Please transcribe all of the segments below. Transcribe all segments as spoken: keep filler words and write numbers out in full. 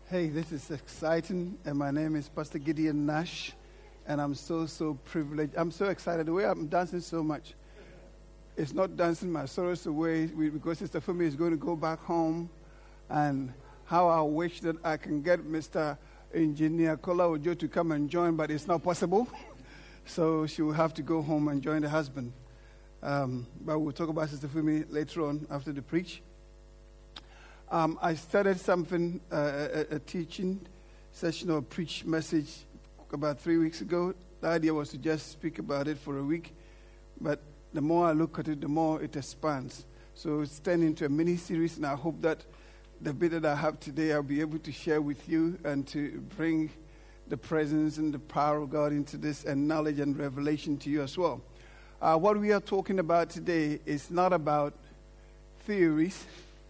Hey, this is exciting, and my name is Pastor Gideon Nash, and I'm so, so privileged. I'm so excited. The way I'm dancing so much, it's not dancing my sorrows away because Sister Fumi is going to go back home, and how I wish that I can get Mister Engineer Kola Ojo to come and join, but it's not possible. So she will have to go home and join the husband. Um, but we'll talk about Sister Fumi later on after the preach. Um, I started something, uh, a, a teaching session or preach message about three weeks ago. The idea was to just speak about it for a week, but the more I look at it, the more it expands. So it's turned into a mini-series, and I hope that the bit that I have today, I'll be able to share with you and to bring the presence and the power of God into this, and knowledge and revelation to you as well. Uh, what we are talking about today is not about theories.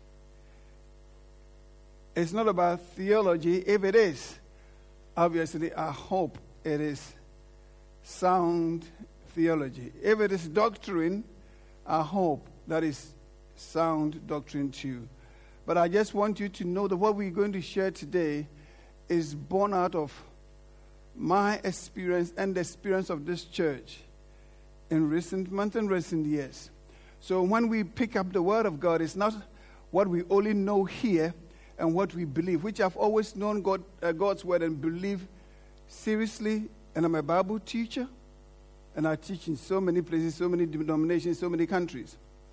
It's not about theology. If it is, obviously, I hope it is sound theology. If it is doctrine, I hope that is sound doctrine too. But I just want you to know that what we're going to share today is born out of my experience and the experience of this church in recent months and recent years. So when we pick up the Word of God, it's not what we only know here and what we believe, which I've always known God, uh, God's Word and believe seriously. And I'm a Bible teacher, and I teach in so many places, so many denominations, so many countries.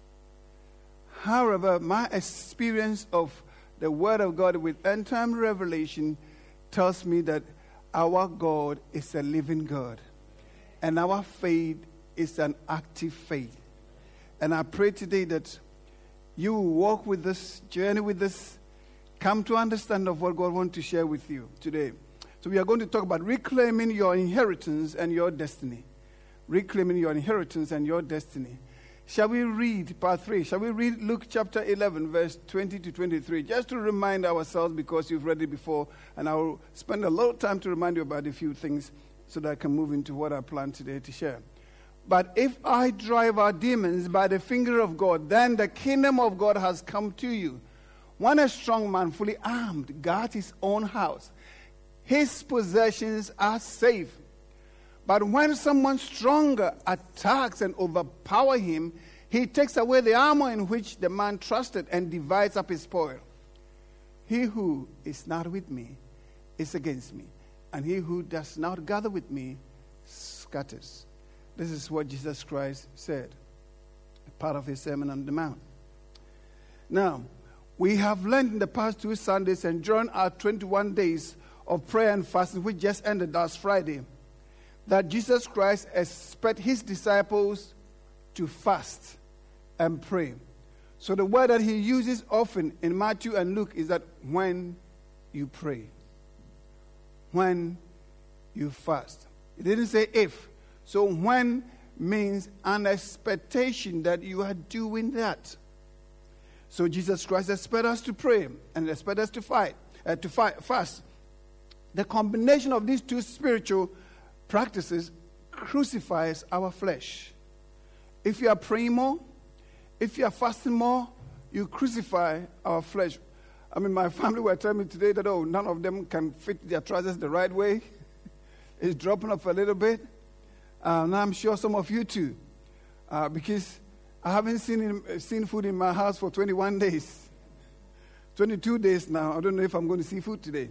However, my experience of the Word of God with end-time revelation tells me that our God is a living God, and our faith is an active faith. And I pray today that you will walk with this, journey with this, come to understand of what God wants to share with you today. So we are going to talk about reclaiming your inheritance and your destiny. Reclaiming your inheritance and your destiny. Shall we read part three? Shall we read Luke chapter eleven, verse twenty to twenty-three? Just to remind ourselves, because you've read it before, and I will spend a lot of time to remind you about a few things so that I can move into what I plan today to share. But if I drive out demons by the finger of God, then the kingdom of God has come to you. When a strong man, fully armed, guards his own house, his possessions are safe. But when someone stronger attacks and overpowers him, he takes away the armor in which the man trusted and divides up his spoil. He who is not with me is against me, and he who does not gather with me scatters. This is what Jesus Christ said, a part of his Sermon on the Mount. Now, we have learned in the past two Sundays and during our twenty-one days of prayer and fasting, which just ended last Friday, that Jesus Christ expects his disciples to fast and pray. So the word that he uses often in Matthew and Luke is that when you pray, when you fast. It didn't say if. So when means an expectation that you are doing that. So Jesus Christ expects us to pray and expects us to fight, uh, to fight, fast. The combination of these two spiritual practices crucifies our flesh. If you are praying more, if you are fasting more, you crucify our flesh. I mean, my family were telling me today that, oh, none of them can fit their trousers the right way. It's dropping off a little bit. Uh, and I'm sure some of you too. Uh, because I haven't seen, seen food in my house for twenty-one days. twenty-two days now. I don't know if I'm going to see food today.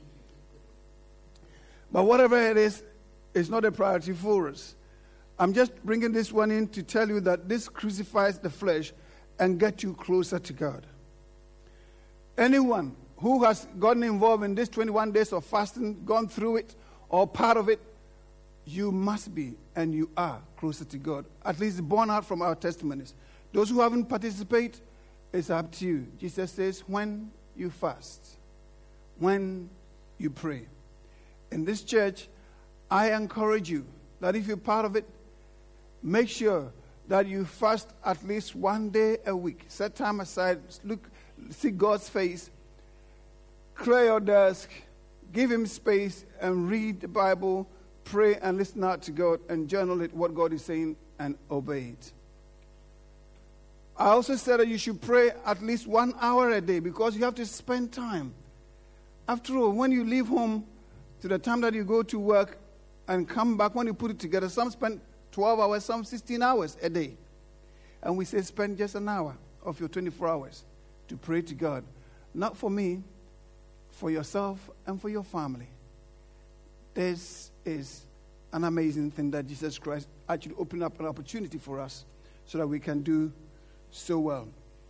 But whatever it is, it's not a priority for us. I'm just bringing this one in to tell you that this crucifies the flesh and gets you closer to God. Anyone who has gotten involved in this twenty-one days of fasting, gone through it, or part of it, you must be and you are closer to God. At least born out from our testimonies. Those who haven't participated, it's up to you. Jesus says, when you fast, when you pray. In this church, I encourage you that if you're part of it, make sure that you fast at least one day a week. Set time aside, look, see God's face, clear your desk, give him space, and read the Bible, pray and listen out to God, and journal it, what God is saying, and obey it. I also said that you should pray at least one hour a day because you have to spend time After all, when you leave home to the time that you go to work and come back, when you put it together, some spend twelve hours, some sixteen hours a day. And we say spend just an hour of your twenty-four hours to pray to God. Not for me, for yourself and for your family. This is an amazing thing that Jesus Christ actually opened up an opportunity for us so that we can do so well.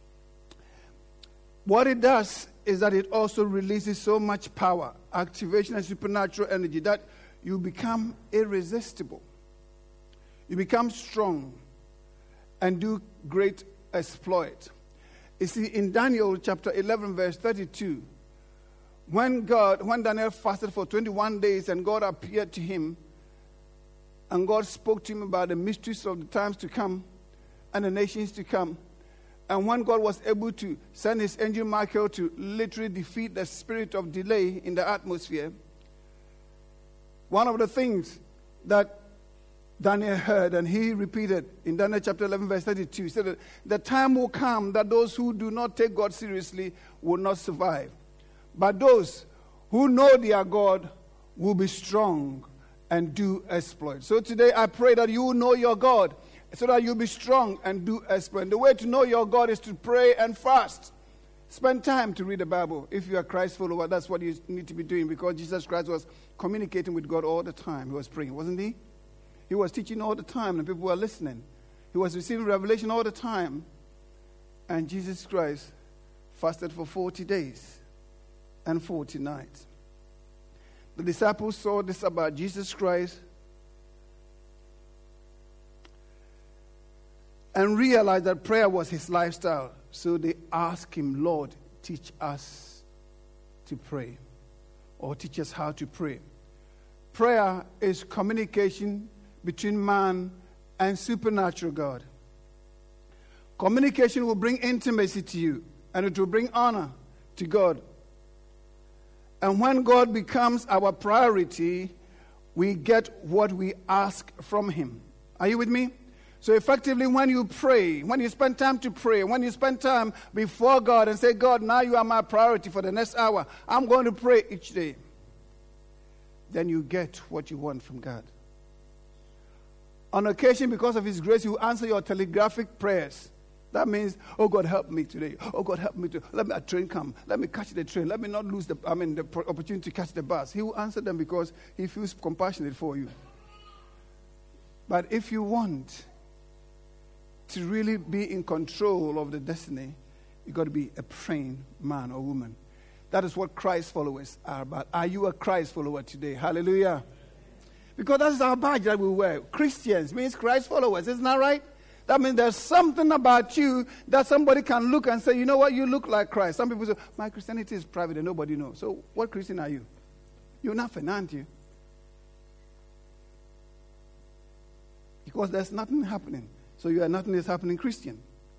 What it does is that it also releases so much power, activation, and supernatural energy that you become irresistible. You become strong and do great exploit. You see, in Daniel chapter eleven, verse thirty-two, when God, when Daniel fasted for twenty-one days and God appeared to him, and God spoke to him about the mysteries of the times to come and the nations to come, and when God was able to send his angel Michael to literally defeat the spirit of delay in the atmosphere, one of the things that Daniel heard, and he repeated in Daniel chapter eleven, verse thirty-two, he said that the time will come that those who do not take God seriously will not survive. But those who know their God will be strong and do exploits. So today I pray that you will know your God so that you'll be strong and do exploits. The way to know your God is to pray and fast. Spend time to read the Bible. If you are Christ follower, that's what you need to be doing, because Jesus Christ was communicating with God all the time. He was praying, wasn't he? He was teaching all the time and people were listening. He was receiving revelation all the time. And Jesus Christ fasted for forty days and forty nights. The disciples saw this about Jesus Christ and realized that prayer was his lifestyle. So they asked him, Lord, teach us to pray, or teach us how to pray. Prayer is communication between man and supernatural God. Communication will bring intimacy to you, and it will bring honor to God. And when God becomes our priority, we get what we ask from him. Are you with me? So effectively, when you pray, when you spend time to pray, when you spend time before God and say, God, now you are my priority for the next hour, I'm going to pray each day, then you get what you want from God. On occasion, because of his grace, he will answer your telegraphic prayers. That means, oh God, help me today. Oh God, help me to let me a train come. Let me catch the train. Let me not lose the I mean the opportunity to catch the bus. He will answer them because he feels compassionate for you. But if you want to really be in control of the destiny, you've got to be a praying man or woman. That is what Christ followers are about. Are you a Christ follower today? Hallelujah. Because that's our badge that we wear. Christians means Christ followers. Isn't that right? That means there's something about you that somebody can look and say, you know what, you look like Christ. Some people say, my Christianity is private and nobody knows. So what Christian are you? You're nothing, aren't you? Because there's nothing happening. So you are nothing is happening Christian.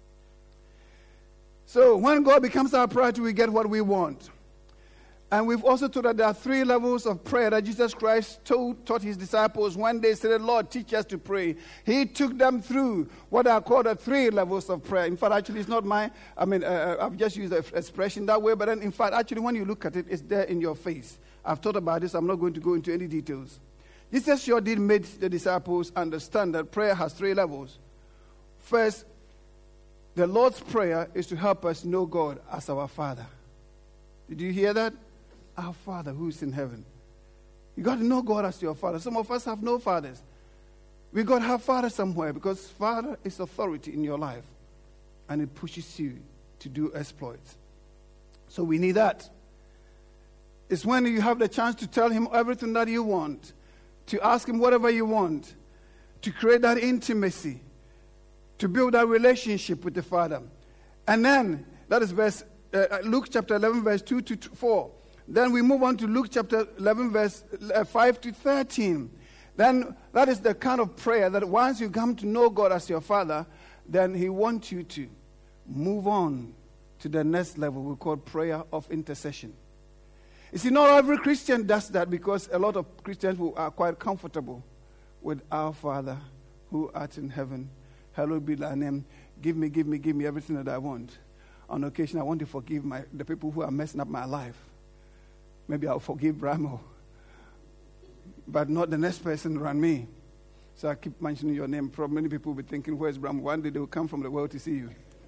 So when God becomes our priority, we get what we want. And we've also taught that there are three levels of prayer that Jesus Christ told, taught his disciples when they said, Lord, teach us to pray. He took them through what are called the three levels of prayer. In fact, actually, it's not my, I mean, uh, I've just used the expression that way, but then, in fact, actually, when you look at it, it's there in your face. I've thought about this. I'm not going to go into any details. Jesus sure did make the disciples understand that prayer has three levels. First, the Lord's Prayer is to help us know God as our Father. Did you hear that? Our Father who is in heaven. You got to know God as your Father. Some of us have no fathers. We got to have Father somewhere, because Father is authority in your life, and it pushes you to do exploits. So we need that. It's when you have the chance to tell him everything that you want, to ask him whatever you want, to create that intimacy, to build that relationship with the Father. And then, that is verse uh, Luke chapter eleven, verse two to four. Then we move on to Luke chapter eleven, verse five to thirteen. Then that is the kind of prayer that once you come to know God as your Father, then he wants you to move on to the next level we call prayer of intercession. You see, not every Christian does that, because a lot of Christians who are quite comfortable with our Father who art in heaven. Hallowed be thy name. Give me, give me, give me everything that I want. On occasion, I want to forgive my, the people who are messing up my life. maybe I'll forgive Bramo, but not the next person around me. So I keep mentioning your name. Probably many people will be thinking, where's Bramo? One day they will come from the world to see you.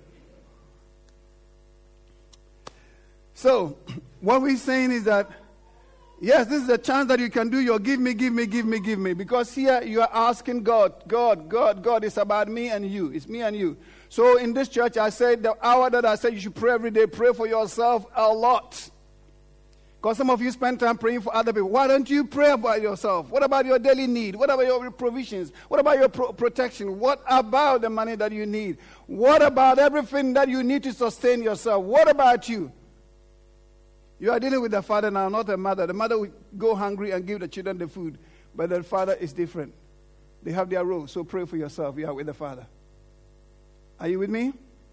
So, what we're saying is that, yes, this is a chance that you can do your give me, give me, give me, give me. Because here you are asking God, God, God, God, it's about me and you. It's me and you. So in this church, I said the hour that I said you should pray every day, pray for yourself a lot. Because some of you spend time praying for other people. Why don't you pray about yourself? What about your daily need? What about your provisions? What about your pro- protection? What about the money that you need? What about everything that you need to sustain yourself? What about you? You are dealing with the father now, not the mother. The mother will go hungry and give the children the food. But the father is different. They have their role. So pray for yourself. You are with the father. Are you with me?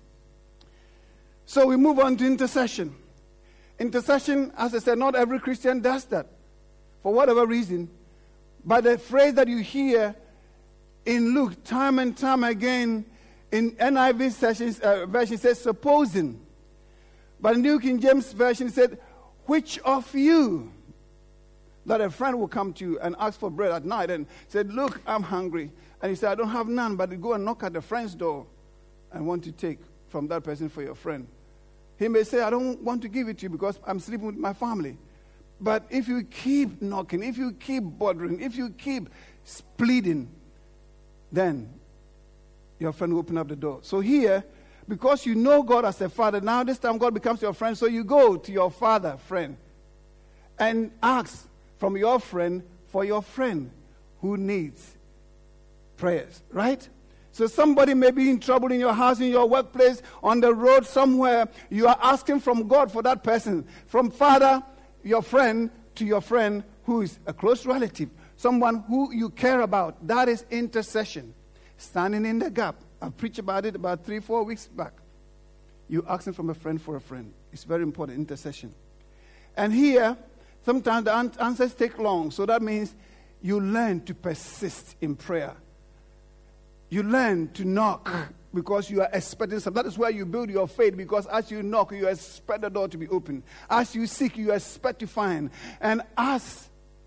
So we move on to intercession. Intercession, as I said, not every Christian does that. For whatever reason. But the phrase that you hear in Luke time and time again in N I V sessions, uh, version says supposing. But in New King James Version it said, which of you, that a friend will come to you and ask for bread at night and said, look, I'm hungry. And he said, I don't have none, but go and knock at the friend's door and want to take from that person for your friend. He may say, I don't want to give it to you because I'm sleeping with my family. But if you keep knocking, if you keep bothering, if you keep pleading, then your friend will open up the door. So here, because you know God as a father, now this time God becomes your friend, so you go to your father, friend, and ask from your friend for your friend who needs prayers, right? So somebody may be in trouble in your house, in your workplace, on the road somewhere. You are asking from God for that person. From father, your friend, to your friend who is a close relative. Someone who you care about. That is intercession. Standing in the gap. I preached about it about three, four weeks back. You asking from a friend for a friend. It's very important, intercession. And here, sometimes the answers take long. So that means you learn to persist in prayer. You learn to knock because you are expecting something. That is where you build your faith, because as you knock, you expect the door to be open. As you seek, you expect to find. And as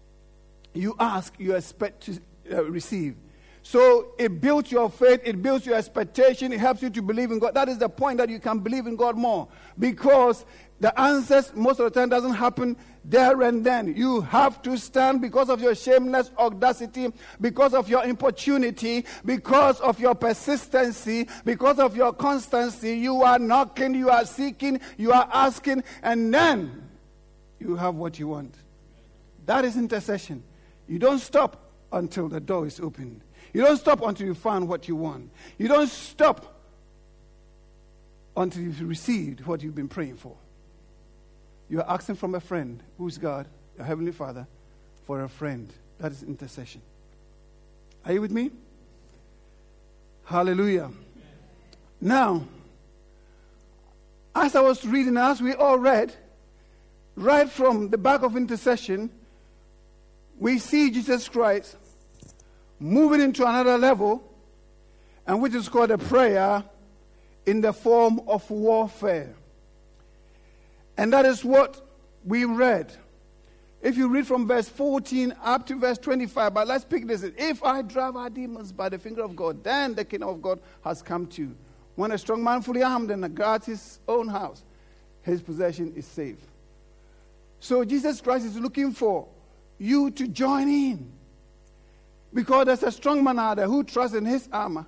you ask, you expect to uh, receive. So it builds your faith, it builds your expectation, it helps you to believe in God. That is the point, that you can believe in God more. Because the answers most of the time doesn't happen there and then. You have to stand because of your shameless audacity, because of your importunity, because of your persistency, because of your constancy. You are knocking, you are seeking, you are asking, and then you have what you want. That is intercession. You don't stop until the door is opened. You don't stop until you find what you want. You don't stop until you've received what you've been praying for. You are asking from a friend, who's God, your Heavenly Father, for a friend. That is intercession. Are you with me? Hallelujah. Now, as I was reading, as we all read, right from the back of intercession, we see Jesus Christ moving into another level, and which is called a prayer in the form of warfare. And that is what we read. If you read from verse fourteen up to verse twenty-five, but let's pick this. If I drive our demons by the finger of God, then the kingdom of God has come to you. When a strong man fully armed and guards his own house, his possession is safe. So Jesus Christ is looking for you to join in. Because there's a strong man out there who trusts in his armor.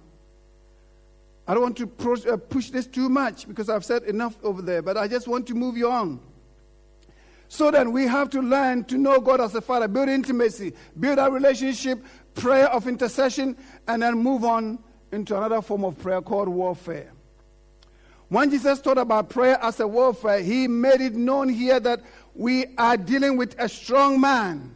I don't want to pro- uh, push this too much because I've said enough over there, but I just want to move you on. So then we have to learn to know God as a Father, build intimacy, build a relationship, prayer of intercession, and then move on into another form of prayer called warfare. When Jesus taught about prayer as a warfare, he made it known here that we are dealing with a strong man.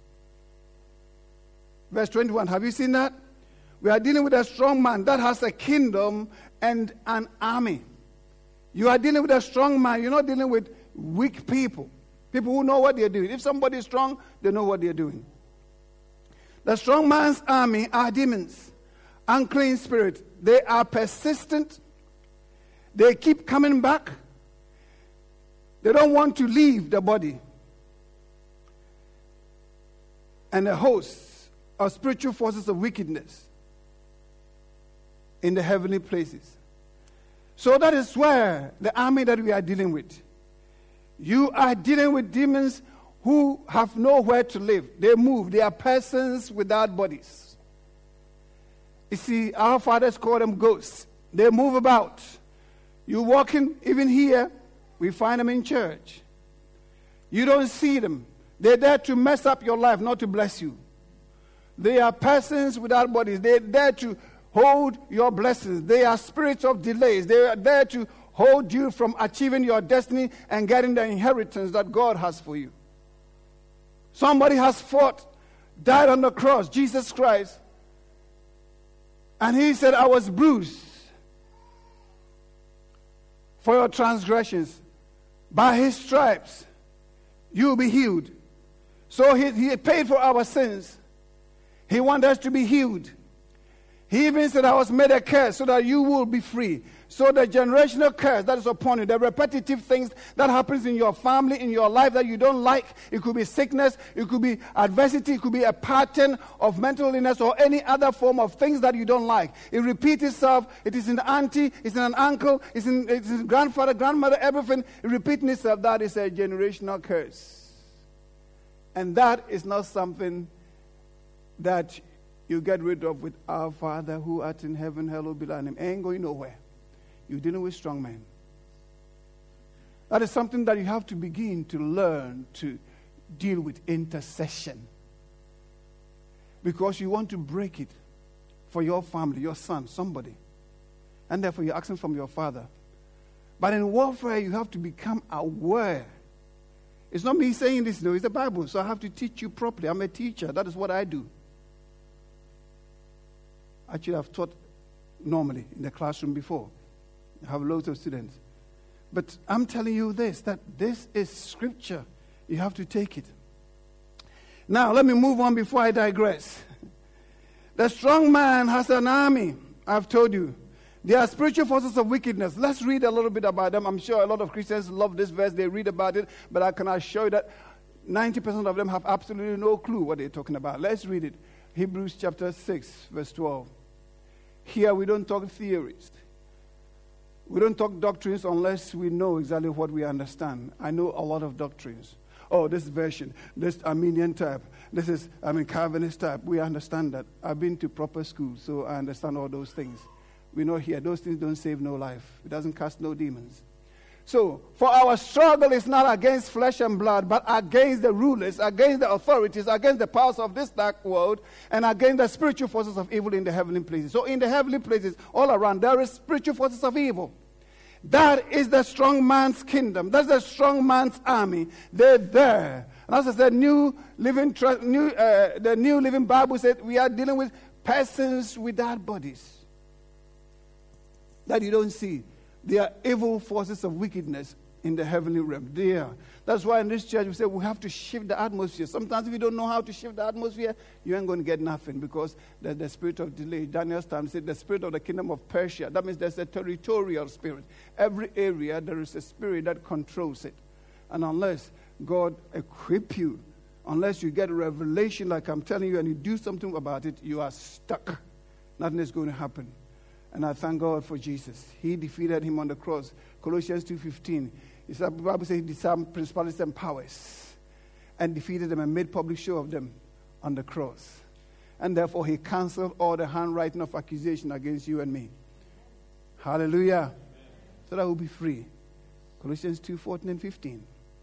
Verse twenty-one, have you seen that? We are dealing with a strong man that has a kingdom and an army. You are dealing with a strong man. You're not dealing with weak people. People who know what they're doing. If somebody is strong, they know what they're doing. The strong man's army are demons, unclean spirits. They are persistent. They keep coming back. They don't want to leave the body. and a host of spiritual forces of wickedness in the heavenly places. So that is where the army that we are dealing with. You are dealing with demons who have nowhere to live. They move. They are persons without bodies. You see, our fathers call them ghosts. They move about. You walk in, even here, we find them in church. You don't see them. They're there to mess up your life, not to bless you. They are persons without bodies. They're there to hold your blessings. They are spirits of delays. They are there to hold you from achieving your destiny and getting the inheritance that God has for you. Somebody has fought, died on the cross, Jesus Christ. And he said, I was bruised for your transgressions. By his stripes, you will be healed. So he, he paid for our sins. He wanted us to be healed. He even said, I was made a curse so that you will be free. So the generational curse that is upon you, the repetitive things that happens in your family, in your life that you don't like, it could be sickness, it could be adversity, it could be a pattern of mental illness or any other form of things that you don't like. It repeats itself. It is in the auntie, it's in an uncle, it's in, it's in grandfather, grandmother, everything. It repeating itself. That is a generational curse. And that is not something that you get rid of with our Father who art in heaven, hallowed be thy name. Ain't going nowhere. You're dealing with strong men. That is something that you have to begin to learn to deal with intercession. Because you want to break it for your family, your son, somebody. And therefore you're asking from your Father. But in warfare, you have to become aware. It's not me saying this, no, it's the Bible. So I have to teach you properly. I'm a teacher. That is what I do. Actually, I've taught normally in the classroom before. I have loads of students. But I'm telling you this, that this is scripture. You have to take it. Now, let me move on before I digress. The strong man has an army, I've told you. They are spiritual forces of wickedness. Let's read a little bit about them. I'm sure a lot of Christians love this verse. They read about it. But I can assure you that ninety percent of them have absolutely no clue what they're talking about. Let's read it. Hebrews chapter six, verse twelve. Here we don't talk theories. We don't talk doctrines unless we know exactly what we understand. I know a lot of doctrines. Oh, this version, this Arminian type, this is, I mean, Calvinist type. We understand that. I've been to proper school, so I understand all those things. We know here, those things don't save no life. It doesn't cast no demons. So, for our struggle is not against flesh and blood, but against the rulers, against the authorities, against the powers of this dark world, and against the spiritual forces of evil in the heavenly places. So in the heavenly places, all around, there is spiritual forces of evil. That is the strong man's kingdom. That's the strong man's army. They're there. And as I said, new living, new, uh, the New Living Bible said we are dealing with persons without bodies that you don't see. They are evil forces of wickedness in the heavenly realm. They are. That's why in this church we say we have to shift the atmosphere. Sometimes if you don't know how to shift the atmosphere, you ain't going to get nothing because there's the spirit of delay. Daniel's time said the spirit of the kingdom of Persia. That means there's a territorial spirit. Every area there is a spirit that controls it. And unless God equip you, unless you get a revelation like I'm telling you and you do something about it, you are stuck. Nothing is going to happen. And I thank God for Jesus. He defeated him on the cross. Colossians two fifteen. The Bible says he disarmed principalities and powers and defeated them and made public show of them on the cross. And therefore he canceled all the handwriting of accusation against you and me. Hallelujah. Amen. So that we'll be free. Colossians two fourteen and fifteen.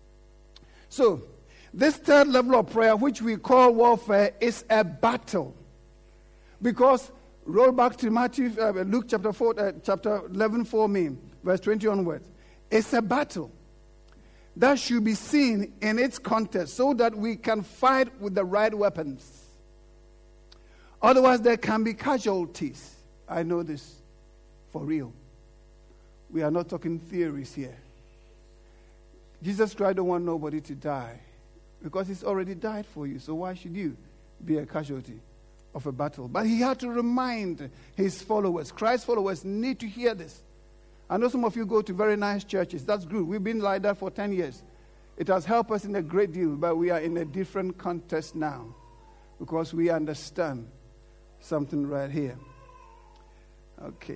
So, this third level of prayer, which we call warfare, is a battle. Because roll back to Matthew, uh, Luke chapter four, uh, chapter eleven for me, verse twenty onwards. It's a battle that should be seen in its context so that we can fight with the right weapons. Otherwise, there can be casualties. I know this for real. We are not talking theories here. Jesus Christ don't want nobody to die because he's already died for you. So why should you be a casualty of a battle? But he had to remind his followers. Christ's followers need to hear this. I know some of you go to very nice churches. That's good. We've been like that for ten years. It has helped us in a great deal, but we are in a different context now. because we understand something right here. Okay.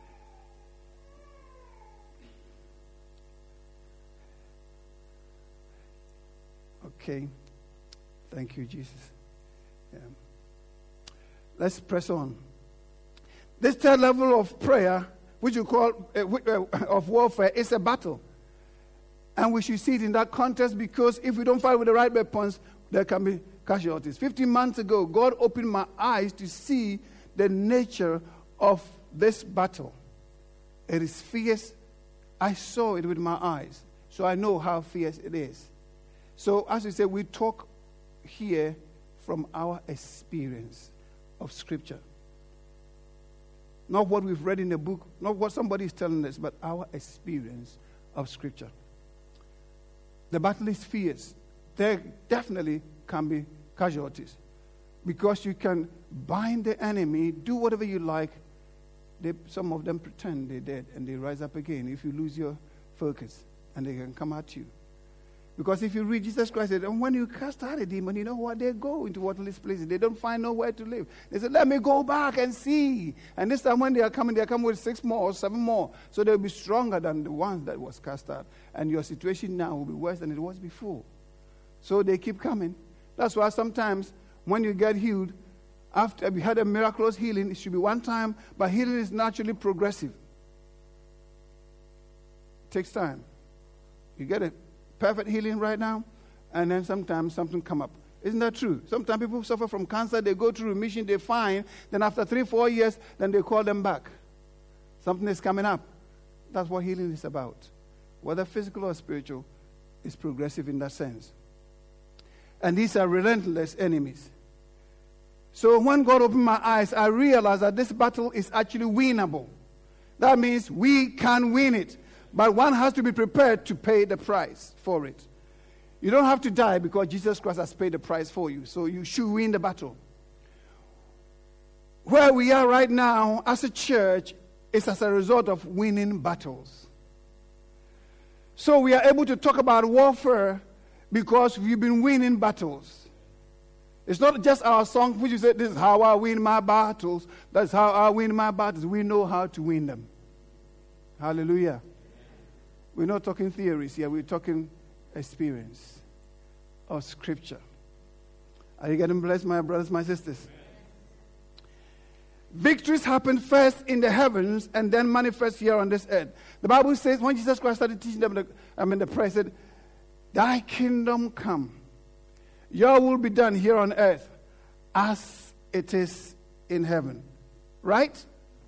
Okay. Thank you, Jesus. Yeah. Let's press on. This third level of prayer, which you call uh, uh, of warfare, is a battle. And we should see it in that context, because if we don't fight with the right weapons, there can be casualties. Fifteen months ago, God opened my eyes to see the nature of this battle. It is fierce. I saw it with my eyes, so I know how fierce it is. So, as we say, we talk here from our experience of Scripture. Not what we've read in the book, not what somebody is telling us, but our experience of Scripture. The battle is fierce. There definitely can be casualties, because you can bind the enemy, do whatever you like. They, some of them pretend they're dead and they rise up again if you lose your focus, and they can come at you. Because if you read, Jesus Christ said, and when you cast out a demon, you know what? They go into waterless places. They don't find nowhere to live. They said, let me go back and see. And this time when they are coming, they are coming with six more or seven more. So they'll be stronger than the ones that was cast out. And your situation now will be worse than it was before. So they keep coming. That's why sometimes when you get healed, after we had a miraculous healing, it should be one time, but healing is naturally progressive. It takes time. You get it. Perfect healing right now, and then sometimes something come up. Isn't that true? Sometimes people suffer from cancer, they go through remission, they find, then after three, four years, then they call them back. Something is coming up. That's what healing is about. Whether physical or spiritual, it's progressive in that sense. And these are relentless enemies. So when God opened my eyes, I realized that this battle is actually winnable. That means we can win it. But one has to be prepared to pay the price for it. You don't have to die because Jesus Christ has paid the price for you. So you should win the battle. Where we are right now as a church is as a result of winning battles. So we are able to talk about warfare because we've been winning battles. It's not just our song which you say, this is how I win my battles. That's how I win my battles. We know how to win them. Hallelujah. We're not talking theories here. We're talking experience of Scripture. Are you getting blessed, my brothers, my sisters? Victories happen first in the heavens and then manifest here on this earth. The Bible says when Jesus Christ started teaching them, the, I mean the prayer said, thy kingdom come. Your will be done here on earth as it is in heaven. Right?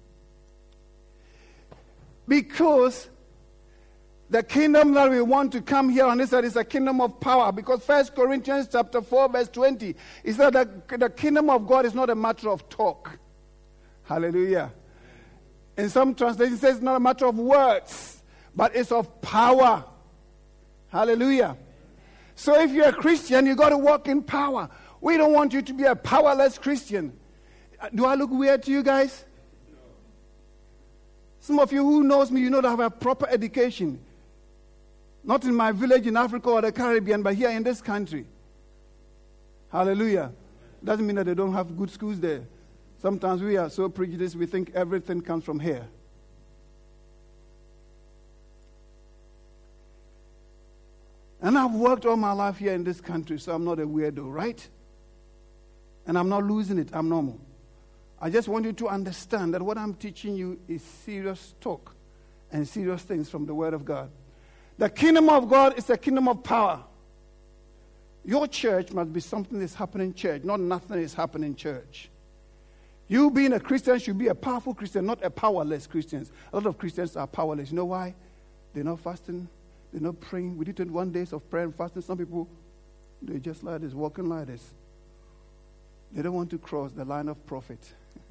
Because the kingdom that we want to come here on this earth is a kingdom of power. Because First Corinthians chapter four, verse twenty, is that the, the kingdom of God is not a matter of talk. Hallelujah. In some translations, it says it's not a matter of words, but it's of power. Hallelujah. So if you're a Christian, you got to walk in power. We don't want you to be a powerless Christian. Do I look weird to you guys? Some of you who knows me, you know that I have a proper education. Not in my village in Africa or the Caribbean, but here in this country. Hallelujah. Doesn't mean that they don't have good schools there. Sometimes we are so prejudiced, we think everything comes from here. And I've worked all my life here in this country, so I'm not a weirdo, right? And I'm not losing it. I'm normal. I just want you to understand that what I'm teaching you is serious talk and serious things from the Word of God. The kingdom of God is a kingdom of power. Your church must be something that's happening in church, not nothing is happening in church. You being a Christian should be a powerful Christian, not a powerless Christian. A lot of Christians are powerless. You know why? They're not fasting. They're not praying. We did twenty-one days of prayer and fasting. Some people, they're just like this, walking like this. They don't want to cross the line of profit.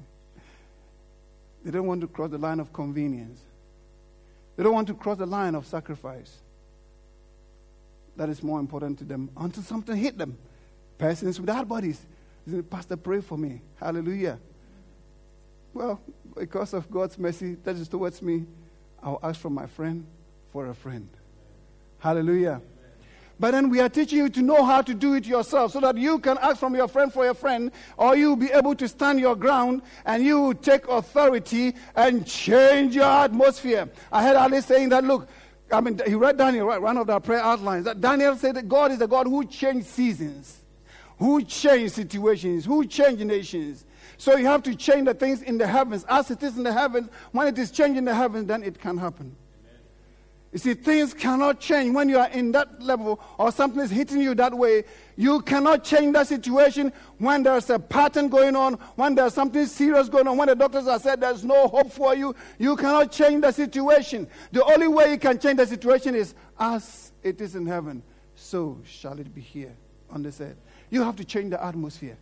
They don't want to cross the line of convenience. They don't want to cross the line of sacrifice. That is more important to them until something hit them. Persons without bodies. Pastor, pray for me. Hallelujah. Well, because of God's mercy that is towards me, I'll ask from my friend for a friend. Hallelujah. But then we are teaching you to know how to do it yourself so that you can ask from your friend for your friend, or you'll be able to stand your ground and you will take authority and change your atmosphere. I heard Ali saying that, look, I mean, he read Daniel, right, one of the prayer outlines, that Daniel said that God is the God who changed seasons, who changed situations, who changed nations. So you have to change the things in the heavens. As it is in the heavens, when it is changed in the heavens, then it can happen. You see, things cannot change when you are in that level or something is hitting you that way. You cannot change that situation when there's a pattern going on, when there's something serious going on, when the doctors have said there's no hope for you. You cannot change the situation. The only way you can change the situation is as it is in heaven, so shall it be here on this earth. You have to change the atmosphere.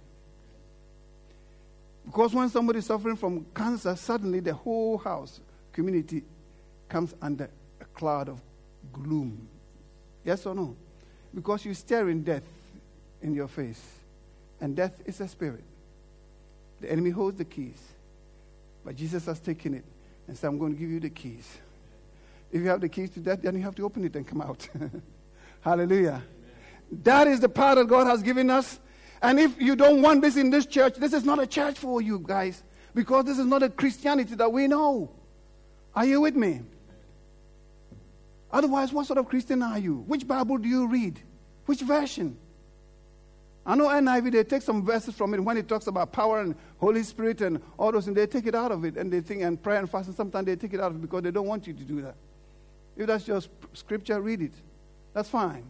Because when somebody is suffering from cancer, suddenly the whole house, community, comes under a cloud of gloom. Yes or no? Because you're staring death in your face. And death is a spirit. The enemy holds the keys. But Jesus has taken it and said, I'm going to give you the keys. If you have the keys to death, then you have to open it and come out. Hallelujah. Amen. That is the power that God has given us. And if you don't want this in this church, this is not a church for you guys. Because this is not a Christianity that we know. Are you with me? Otherwise, what sort of Christian are you? Which Bible do you read? Which version? I know N I V, they take some verses from it when it talks about power and Holy Spirit and all those, and they take it out of it, and they think, and prayer and fasting, sometimes they take it out of it because they don't want you to do that. If that's your scripture, read it. That's fine.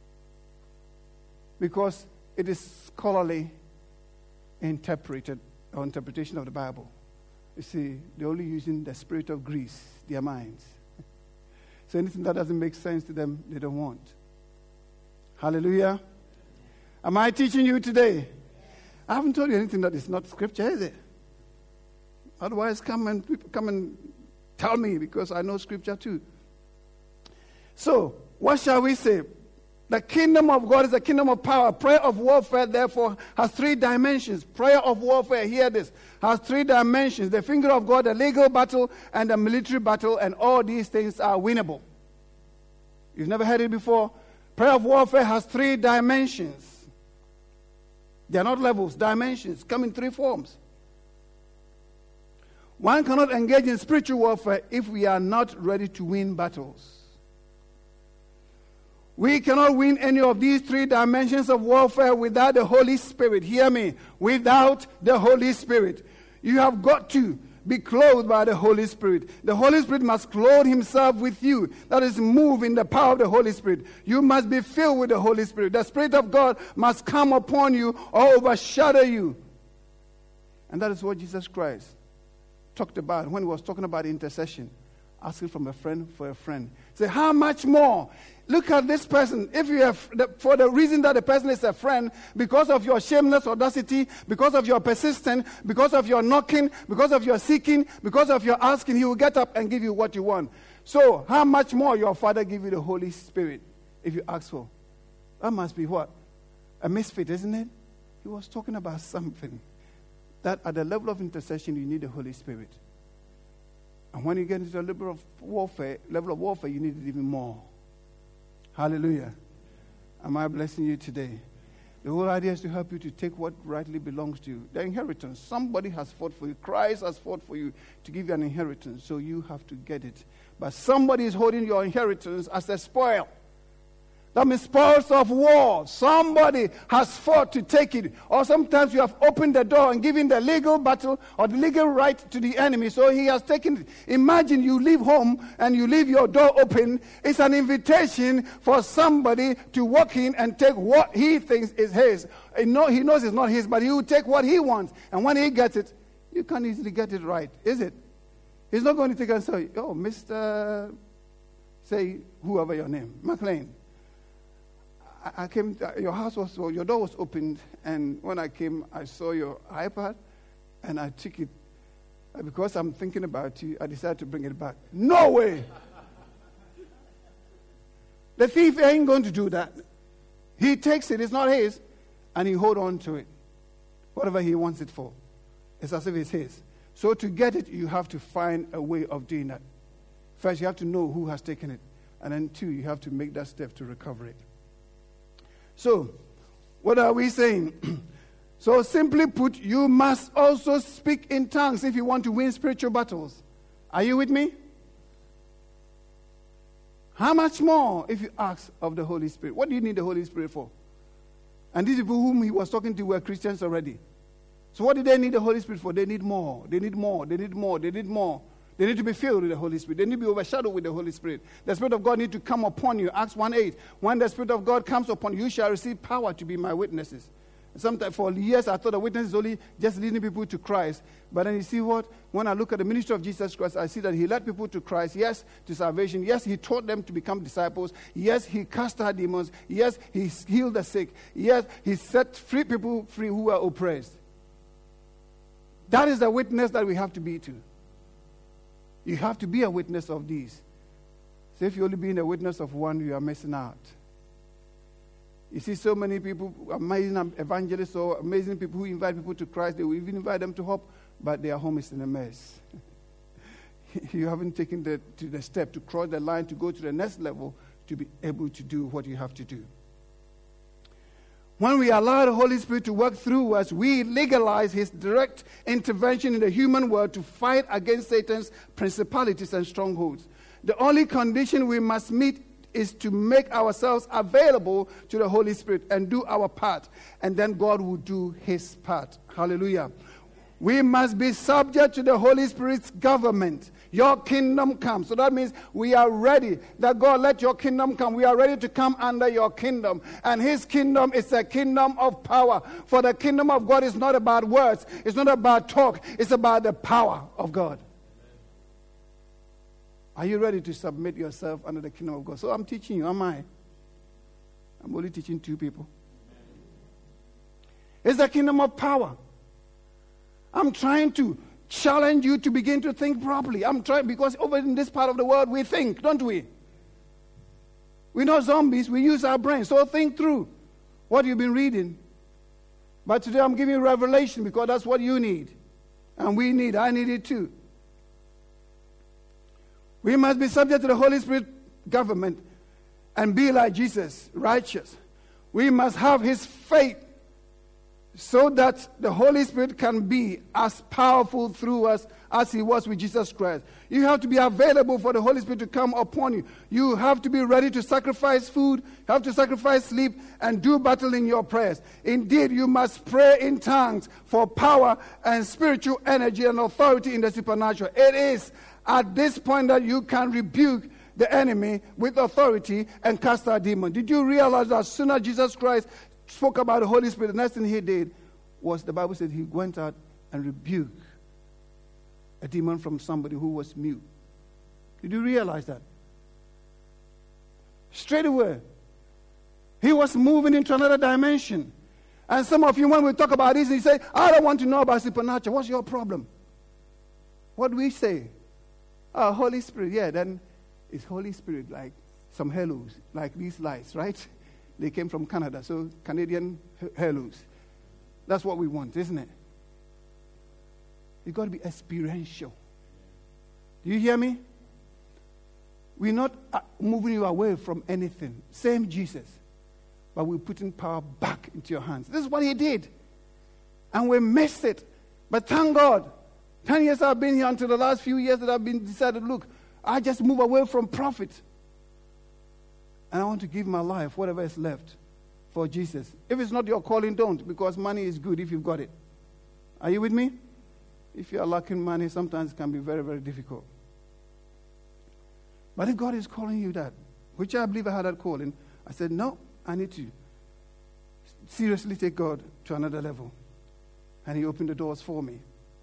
Because it is scholarly interpreted, or interpretation of the Bible. You see, they're only using the spirit of Greece, their minds. So anything that doesn't make sense to them, they don't want. Hallelujah. Am I teaching you today? I haven't told you anything that is not scripture, is it? Otherwise, come and come and tell me, because I know scripture too. So, what shall we say? The kingdom of God is a kingdom of power. Prayer of warfare, therefore, has three dimensions. Prayer of warfare, hear this, has three dimensions. The finger of God, the legal battle, and the military battle, and all these things are winnable. You've never heard it before? Prayer of warfare has three dimensions. They are not levels, dimensions, come in three forms. One cannot engage in spiritual warfare if we are not ready to win battles. We cannot win any of these three dimensions of warfare without the Holy Spirit. Hear me. Without the Holy Spirit. You have got to be clothed by the Holy Spirit. The Holy Spirit must clothe himself with you. That is, move in the power of the Holy Spirit. You must be filled with the Holy Spirit. The Spirit of God must come upon you or overshadow you. And that is what Jesus Christ talked about when he was talking about intercession. Asking from a friend for a friend. Say, how much more? Look at this person. If you have, for the reason that the person is a friend, because of your shameless audacity, because of your persistence, because of your knocking, because of your seeking, because of your asking, he will get up and give you what you want. So, how much more your Father give you the Holy Spirit if you ask for? That must be what? A misfit, isn't it? He was talking about something. That at the level of intercession, you need the Holy Spirit. And when you get into a level of warfare, level of warfare, you need it even more. Hallelujah. Am I blessing you today? The whole idea is to help you to take what rightly belongs to you. The inheritance. Somebody has fought for you. Christ has fought for you to give you an inheritance. So you have to get it. But somebody is holding your inheritance as a spoil. That means spoils of war. Somebody has fought to take it. Or sometimes you have opened the door and given the legal battle or the legal right to the enemy. So he has taken it. Imagine you leave home and you leave your door open. It's an invitation for somebody to walk in and take what he thinks is his. He knows it's not his, but he will take what he wants. And when he gets it, you can't easily get it right, is it? He's not going to take and say, oh, Mister Say whoever your name, McLean. I came, your house was, your door was opened, and when I came, I saw your iPad, and I took it. Because I'm thinking about you, I decided to bring it back. No way! The thief ain't going to do that. He takes it, it's not his, and he hold on to it. Whatever he wants it for. It's as if it's his. So to get it, you have to find a way of doing that. First, you have to know who has taken it. And then two, you have to make that step to recover it. So, what are we saying? So simply put, you must also speak in tongues if you want to win spiritual battles. Are you with me? How much more if you ask of the Holy Spirit? What do you need the Holy Spirit for? And these people whom he was talking to were Christians already. So what do they need the Holy Spirit for? They need more. They need more. They need more. They need more. They need to be filled with the Holy Spirit. They need to be overshadowed with the Holy Spirit. The Spirit of God needs to come upon you. Acts one eight. When the Spirit of God comes upon you, you shall receive power to be my witnesses. Sometimes for years I thought a witness is only just leading people to Christ. But then you see what? When I look at the ministry of Jesus Christ, I see that he led people to Christ. Yes, to salvation. Yes, he taught them to become disciples. Yes, he cast out demons. Yes, he healed the sick. Yes, he set free people free who were oppressed. That is the witness that we have to be to. You have to be a witness of these. So if you're only being a witness of one, you are missing out. You see so many people, amazing evangelists or amazing people who invite people to Christ. They will even invite them to hope, but their home is in a mess. You haven't taken the, to the step to cross the line to go to the next level to be able to do what you have to do. When we allow the Holy Spirit to work through us, we legalize his direct intervention in the human world to fight against Satan's principalities and strongholds. The only condition we must meet is to make ourselves available to the Holy Spirit and do our part. And then God will do his part. Hallelujah. We must be subject to the Holy Spirit's government. Your kingdom come. So that means we are ready. That God, let your kingdom come. We are ready to come under your kingdom. And his kingdom is a kingdom of power. For the kingdom of God is not about words. It's not about talk. It's about the power of God. Are you ready to submit yourself under the kingdom of God? So I'm teaching you, am I? I'm only teaching two people. It's the kingdom of power. I'm trying to challenge you to begin to think properly. I'm trying, because over in this part of the world, we think, don't we? We're not zombies. We use our brains. So think through what you've been reading. But today I'm giving you revelation because that's what you need. And we need. I need it too. We must be subject to the Holy Spirit government and be like Jesus, righteous. We must have his faith so that the Holy Spirit can be as powerful through us as he was with Jesus Christ. You have to be available for the Holy Spirit to come upon you. You have to be ready to sacrifice food, you have to sacrifice sleep, and do battle in your prayers. Indeed, you must pray in tongues for power and spiritual energy and authority in the supernatural. It is at this point that you can rebuke the enemy with authority and cast out demons. Did you realize that as soon as Jesus Christ spoke about the Holy Spirit, the next thing he did was, the Bible said, he went out and rebuked a demon from somebody who was mute. Did you realize that? Straight away. He was moving into another dimension. And some of you, when we talk about this, you say, I don't want to know about supernatural. What's your problem? What do we say? Oh, Holy Spirit. Yeah, then it's Holy Spirit like some halos, like these lights, right? They came from Canada, so Canadian halos. That's what we want, isn't it? It's got to be experiential. Do you hear me? We're not uh, moving you away from anything. Same Jesus. But we're putting power back into your hands. This is what he did. And we missed it. But thank God. Ten years I've been here until the last few years that I've been decided, look, I just move away from profit. And I want to give my life, whatever is left, for Jesus. If it's not your calling, don't, because money is good if you've got it. Are you with me? If you are lacking money, sometimes it can be very, very difficult. But if God is calling you that, which I believe I had that calling, I said, no, I need to seriously take God to another level. And he opened the doors for me.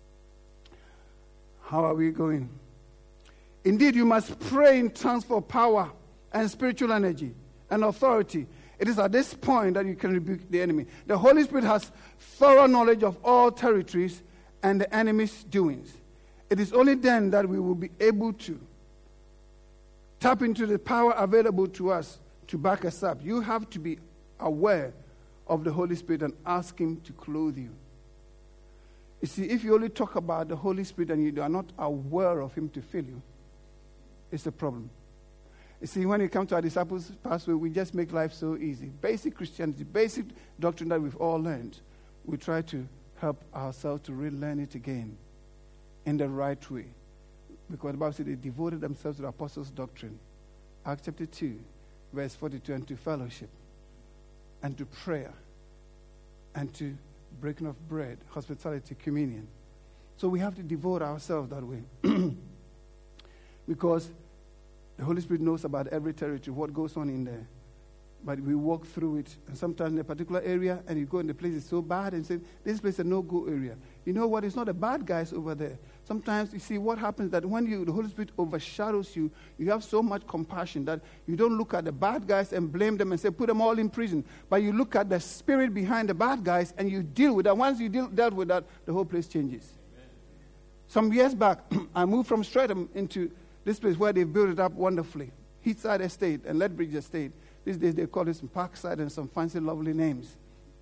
How are we going? Indeed, you must pray in tongues for power and spiritual energy and authority. It is at this point that you can rebuke the enemy. The Holy Spirit has thorough knowledge of all territories and the enemy's doings. It is only then that we will be able to tap into the power available to us to back us up. You have to be aware of the Holy Spirit and ask him to clothe you. You see, if you only talk about the Holy Spirit and you are not aware of him to fill you, it's a problem. You see, when you come to our disciples' pathway, we just make life so easy. Basic Christianity, basic doctrine that we've all learned. We try to help ourselves to relearn it again in the right way. Because the Bible says they devoted themselves to the apostles' doctrine. Acts chapter two, verse forty-two, and to fellowship, and to prayer, and to breaking of bread, hospitality, communion. So we have to devote ourselves that way. Because the Holy Spirit knows about every territory, what goes on in there. But we walk through it, and sometimes in a particular area, and you go in the place is so bad, and say, this place is a no-go area. You know what? It's not the bad guys over there. Sometimes, you see, what happens that when you, the Holy Spirit overshadows you, you have so much compassion that you don't look at the bad guys and blame them and say, put them all in prison. But you look at the spirit behind the bad guys, and you deal with that. Once you deal, dealt with that, the whole place changes. Amen. Some years back, I moved from Streatham into this place where they built it up wonderfully. Heathside Estate and Lethbridge Estate. These days they call it some Parkside and some fancy, lovely names.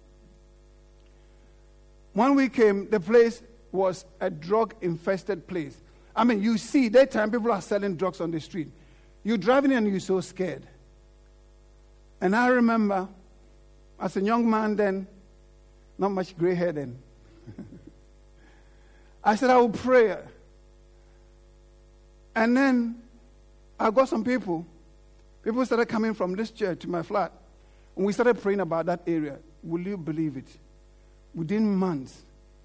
When we came, the place was a drug-infested place. I mean, you see, that time people are selling drugs on the street. You're driving in and you're so scared. And I remember, as a young man then, not much gray hair then, I said, I will pray. And then I got some people. People started coming from this church to my flat. And we started praying about that area. Will you believe it? Within months,